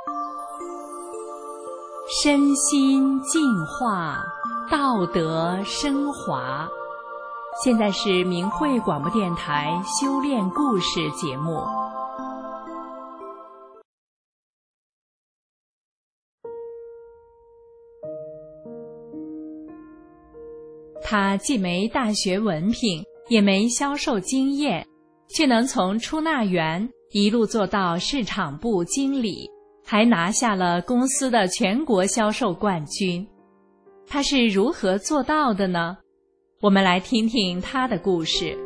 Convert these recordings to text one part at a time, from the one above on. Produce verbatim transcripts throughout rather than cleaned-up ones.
身心净化，道德升华。现在是明慧广播电台修炼故事节目。他既没大学文凭，也没销售经验，却能从出纳员一路做到市场部经理，还拿下了公司的全国销售冠军。他是如何做到的呢？我们来听听他的故事。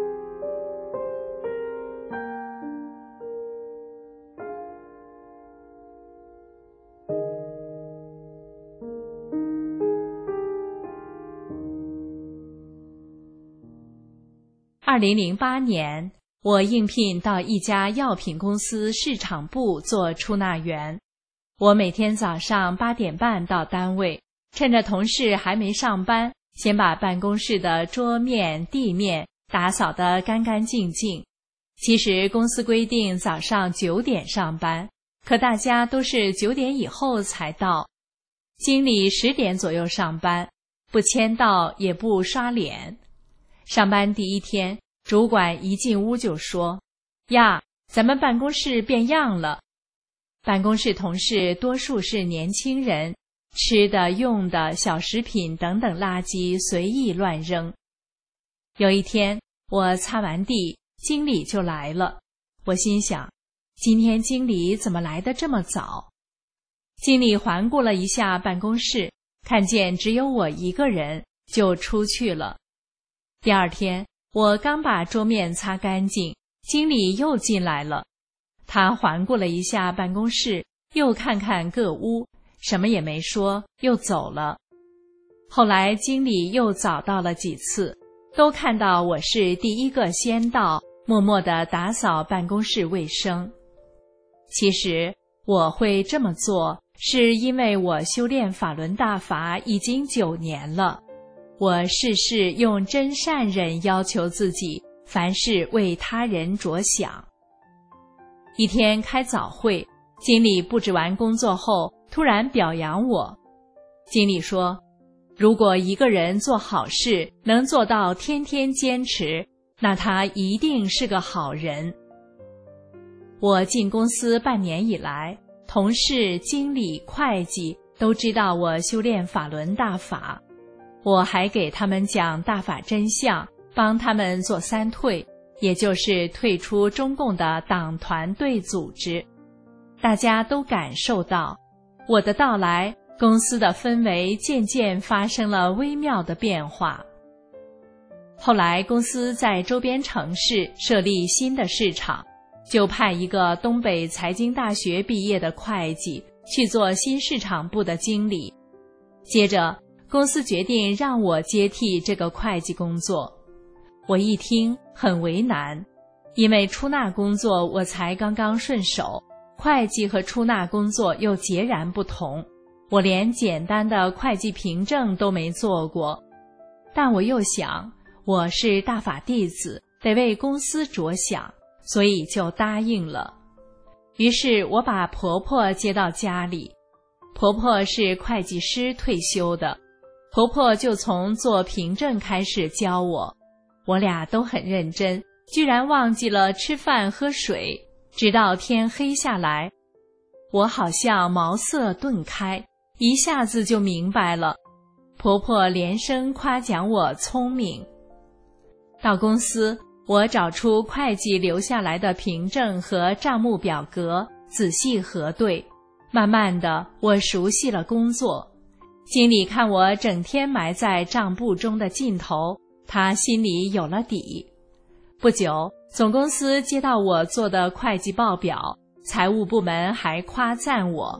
二零零八年，我应聘到一家药品公司市场部做出纳员。我每天早上八点半到单位，趁着同事还没上班，先把办公室的桌面、地面打扫得干干净净。其实公司规定早上九点上班，可大家都是九点以后才到。经理十点左右上班，不签到也不刷脸。上班第一天，主管一进屋就说：“呀，咱们办公室变样了。”办公室同事多数是年轻人，吃的、用的、小食品等等垃圾随意乱扔。有一天，我擦完地，经理就来了。我心想，今天经理怎么来得这么早？经理环顾了一下办公室，看见只有我一个人，就出去了。第二天，我刚把桌面擦干净，经理又进来了。他环顾了一下办公室，又看看各屋，什么也没说，又走了。后来经理又早到了几次，都看到我是第一个先到，默默地打扫办公室卫生。其实我会这么做，是因为我修炼法轮大法已经九年了。我事事用真善忍要求自己，凡事为他人着想。一天开早会，经理布置完工作后，突然表扬我。经理说，如果一个人做好事能做到天天坚持，那他一定是个好人。我进公司半年以来，同事、经理、会计都知道我修炼法轮大法。我还给他们讲大法真相，帮他们做三退，也就是退出中共的党团队组织。大家都感受到我的到来，公司的氛围渐渐发生了微妙的变化。后来公司在周边城市设立新的市场，就派一个东北财经大学毕业的会计去做新市场部的经理。接着公司决定让我接替这个会计工作。我一听很为难，因为出纳工作我才刚刚顺手，会计和出纳工作又截然不同，我连简单的会计凭证都没做过。但我又想，我是大法弟子，得为公司着想，所以就答应了。于是我把婆婆接到家里，婆婆是会计师退休的，婆婆就从做凭证开始教我。我俩都很认真，居然忘记了吃饭喝水，直到天黑下来。我好像茅塞顿开，一下子就明白了。婆婆连声夸奖我聪明。到公司，我找出会计留下来的凭证和账目表格，仔细核对。慢慢的，我熟悉了工作。经理看我整天埋在账簿中的劲头，他心里有了底。不久，总公司接到我做的会计报表，财务部门还夸赞我。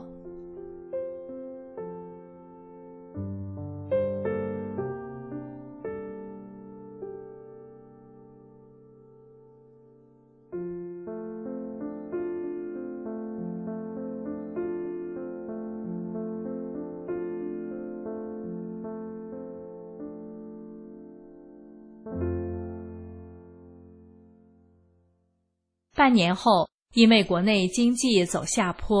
半年后，因为国内经济走下坡，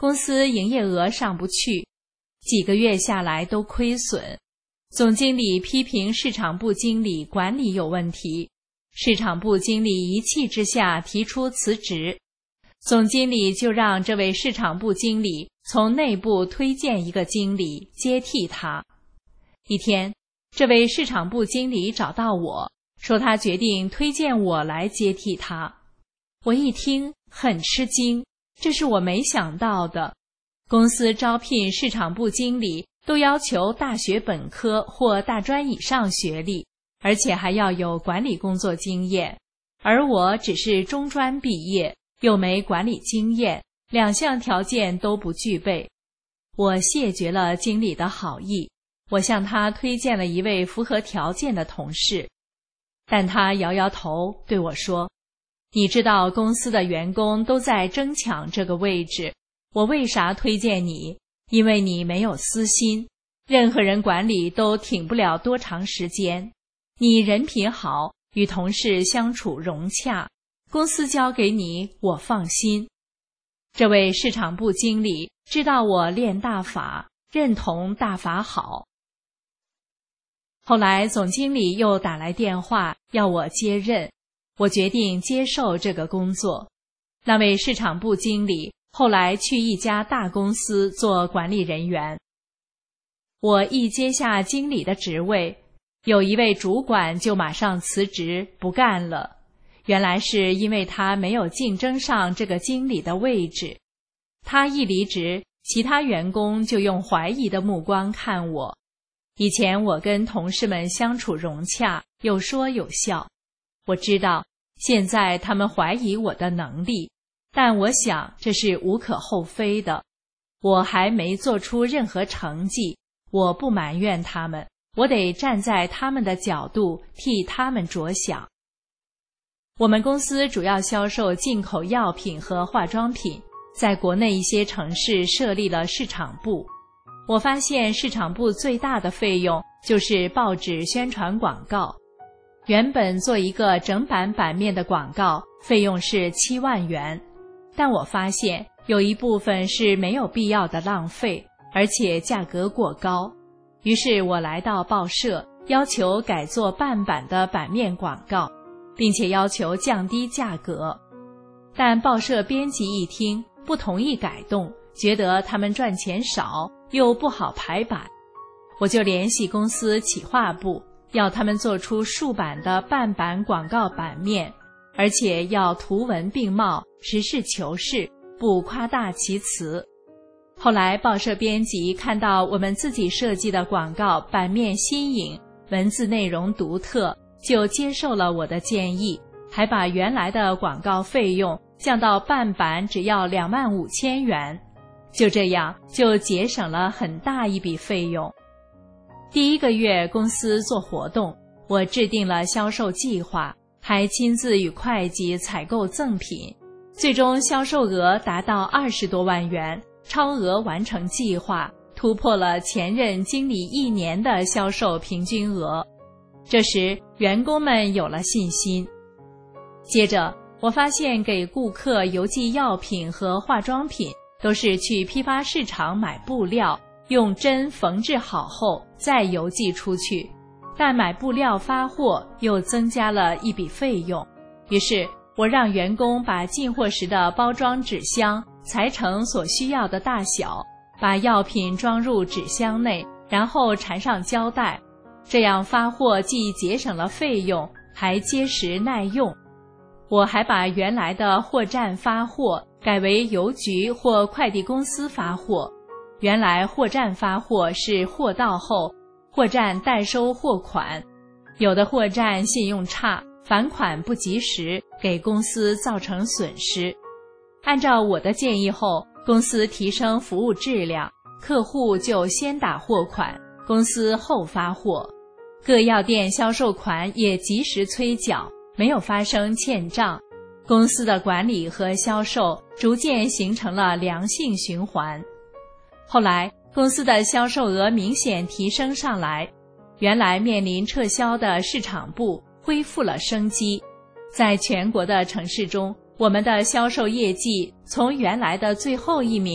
公司营业额上不去，几个月下来都亏损。总经理批评市场部经理管理有问题，市场部经理一气之下提出辞职。总经理就让这位市场部经理从内部推荐一个经理接替他。一天，这位市场部经理找到我，说他决定推荐我来接替他。我一听很吃惊，这是我没想到的。公司招聘市场部经理都要求大学本科或大专以上学历，而且还要有管理工作经验，而我只是中专毕业，又没管理经验，两项条件都不具备。我谢绝了经理的好意，我向他推荐了一位符合条件的同事，但他摇摇头对我说，你知道公司的员工都在争抢这个位置，我为啥推荐你？因为你没有私心，任何人管理都挺不了多长时间。你人品好，与同事相处融洽，公司交给你，我放心。这位市场部经理知道我练大法，认同大法好。后来总经理又打来电话要我接任，我决定接受这个工作。那位市场部经理后来去一家大公司做管理人员。我一接下经理的职位，有一位主管就马上辞职不干了。原来是因为他没有竞争上这个经理的位置。他一离职，其他员工就用怀疑的目光看我。以前我跟同事们相处融洽，有说有笑。我知道现在他们怀疑我的能力，但我想这是无可厚非的。我还没做出任何成绩，我不埋怨他们，我得站在他们的角度替他们着想。我们公司主要销售进口药品和化妆品，在国内一些城市设立了市场部。我发现市场部最大的费用就是报纸宣传广告。原本做一个整版版面的广告费用是七万元，但我发现有一部分是没有必要的浪费，而且价格过高。于是我来到报社，要求改做半版的版面广告，并且要求降低价格。但报社编辑一听，不同意改动，觉得他们赚钱少，又不好排版。我就联系公司企划部，要他们做出数版的半版广告版面，而且要图文并茂，实事求是，不夸大其词。后来报社编辑看到我们自己设计的广告版面新颖，文字内容独特，就接受了我的建议，还把原来的广告费用降到半版只要两万五千元。就这样就节省了很大一笔费用。第一个月公司做活动，我制定了销售计划，还亲自与会计采购赠品，最终销售额达到二十多万元，超额完成计划，突破了前任经理一年的销售平均额。这时员工们有了信心。接着我发现给顾客邮寄药品和化妆品都是去批发市场买布料，用针缝制好后再邮寄出去，但买布料发货又增加了一笔费用。于是我让员工把进货时的包装纸箱裁成所需要的大小，把药品装入纸箱内，然后缠上胶带，这样发货既节省了费用，还结实耐用。我还把原来的货站发货改为邮局或快递公司发货。原来货站发货是货到后，货站代收货款，有的货站信用差，返款不及时，给公司造成损失。按照我的建议后，公司提升服务质量，客户就先打货款，公司后发货。各药店销售款也及时催缴，没有发生欠账。公司的管理和销售逐渐形成了良性循环。后来公司的销售额明显提升上来，原来面临撤销的市场部恢复了生机。在全国的城市中，我们的销售业绩从原来的最后一名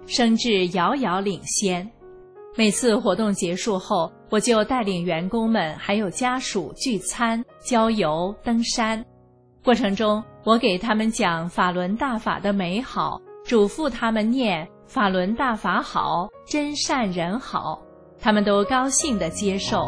升至遥遥领先。每次活动结束后，我就带领员工们还有家属聚餐、郊游、登山。过程中，我给他们讲法轮大法的美好，嘱咐他们念法轮大法好，真善人好，他们都高兴地接受。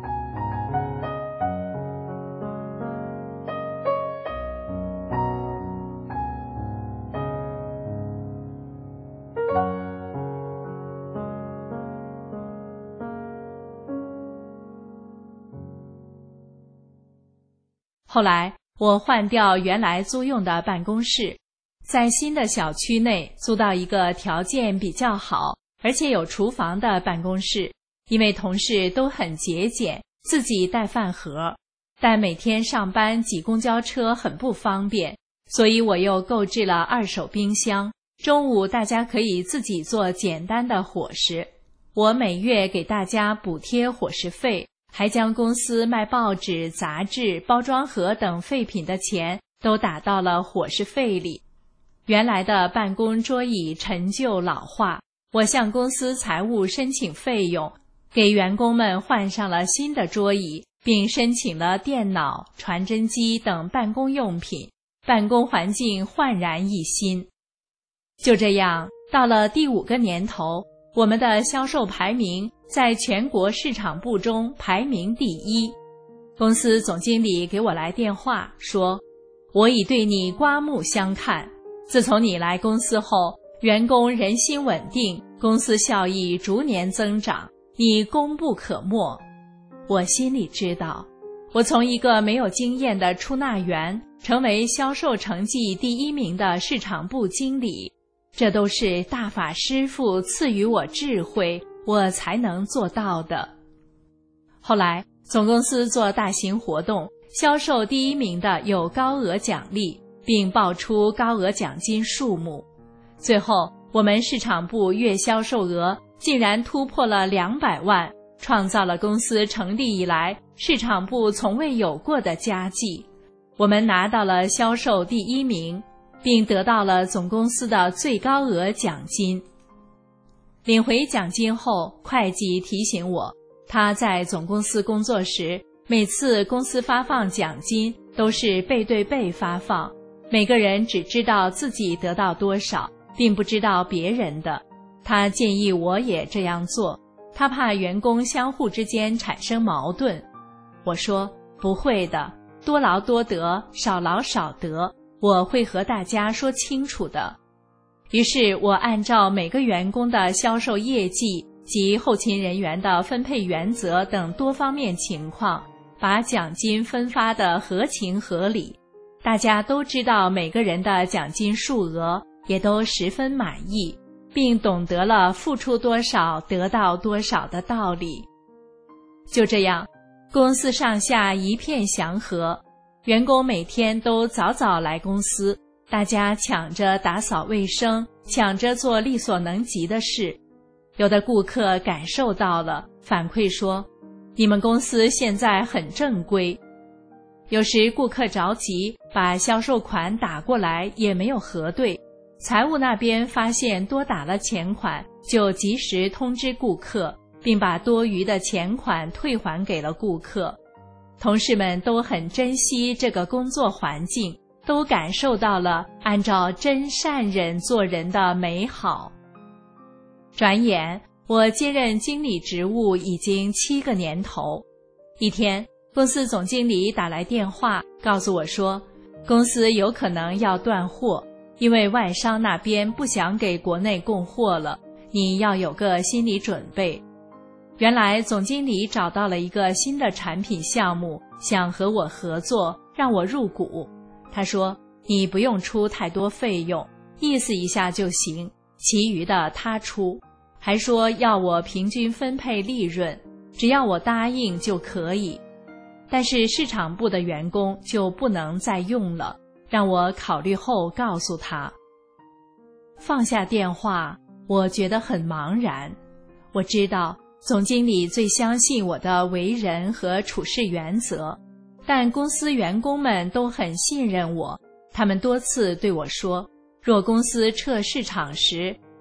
后来我换掉原来租用的办公室，在新的小区内租到一个条件比较好而且有厨房的办公室。因为同事都很节俭，自己带饭盒，但每天上班挤公交车很不方便，所以我又购置了二手冰箱，中午大家可以自己做简单的伙食。我每月给大家补贴伙食费，还将公司卖报纸、杂志、包装盒等废品的钱都打到了伙食费里。原来的办公桌椅陈旧老化，我向公司财务申请费用，给员工们换上了新的桌椅，并申请了电脑、传真机等办公用品，办公环境焕然一新。就这样，到了第五个年头，我们的销售排名在全国市场部中排名第一。公司总经理给我来电话说，我已对你刮目相看，自从你来公司后，员工人心稳定，公司效益逐年增长，你功不可没。我心里知道，我从一个没有经验的出纳员成为销售成绩第一名的市场部经理，这都是大法师父赐予我智慧，我才能做到的。后来总公司做大型活动，销售第一名的有高额奖励，并报出高额奖金数目。最后我们市场部月销售额竟然突破了两百万，创造了公司成立以来市场部从未有过的佳绩。我们拿到了销售第一名，并得到了总公司的最高额奖金。领回奖金后，会计提醒我，他在总公司工作时，每次公司发放奖金都是背对背发放，每个人只知道自己得到多少，并不知道别人的。他建议我也这样做，他怕员工相互之间产生矛盾。我说，不会的，多劳多得，少劳少得，我会和大家说清楚的。于是我按照每个员工的销售业绩及后勤人员的分配原则等多方面情况，把奖金分发得合情合理，大家都知道每个人的奖金数额，也都十分满意，并懂得了付出多少得到多少的道理。就这样，公司上下一片祥和，员工每天都早早来公司，大家抢着打扫卫生，抢着做力所能及的事。有的顾客感受到了，反馈说，你们公司现在很正规。有时顾客着急，把销售款打过来也没有核对，财务那边发现多打了钱款，就及时通知顾客，并把多余的钱款退还给了顾客。同事们都很珍惜这个工作环境，都感受到了按照真善忍做人的美好。转眼我接任经理职务已经七个年头。一天，公司总经理打来电话告诉我说，公司有可能要断货，因为外商那边不想给国内供货了，你要有个心理准备。原来总经理找到了一个新的产品项目，想和我合作，让我入股。他说，你不用出太多费用，意思一下就行，其余的他出。还说要我平均分配利润，只要我答应就可以。但是市场部的员工就不能再用了，让我考虑后告诉他。放下电话，我觉得很茫然。我知道总经理最相信我的为人和处事原则，但公司员工们都很信任我，他们多次对我说，若公司撤市场时，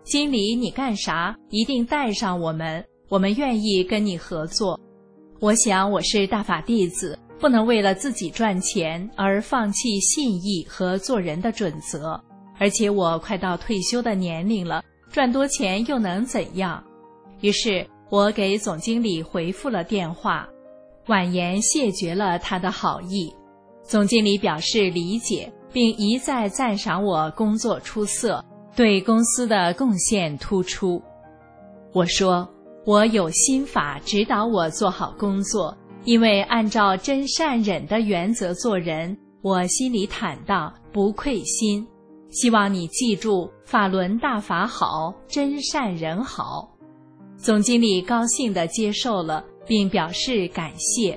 经理你干啥一定带上我们，我们愿意跟你合作。我想我是大法弟子，不能为了自己赚钱而放弃信义和做人的准则，而且我快到退休的年龄了，赚多钱又能怎样？于是我给总经理回复了电话，婉言谢绝了他的好意。总经理表示理解，并一再赞赏我工作出色，对公司的贡献突出。我说，我有心法指导我做好工作，因为按照真善忍的原则做人，我心里坦荡，不愧心。希望你记住，法轮大法好，真善人好。总经理高兴地接受了，并表示感谢。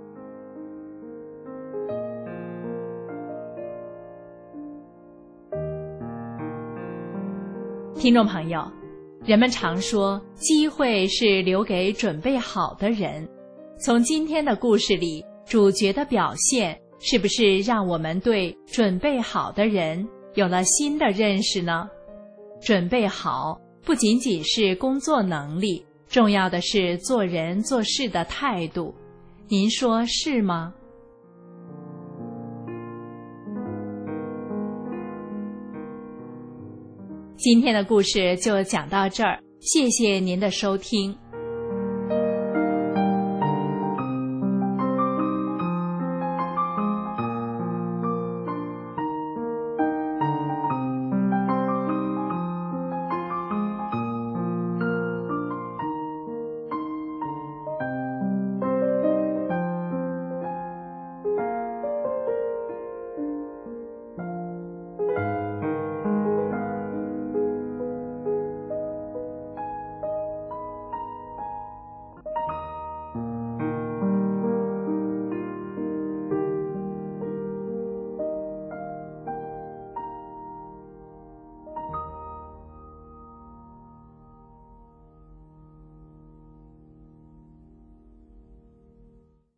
听众朋友，人们常说机会是留给准备好的人。从今天的故事里，主角的表现是不是让我们对准备好的人有了新的认识呢？准备好不仅仅是工作能力，重要的是做人做事的态度。您说是吗？今天的故事就讲到这儿，谢谢您的收听。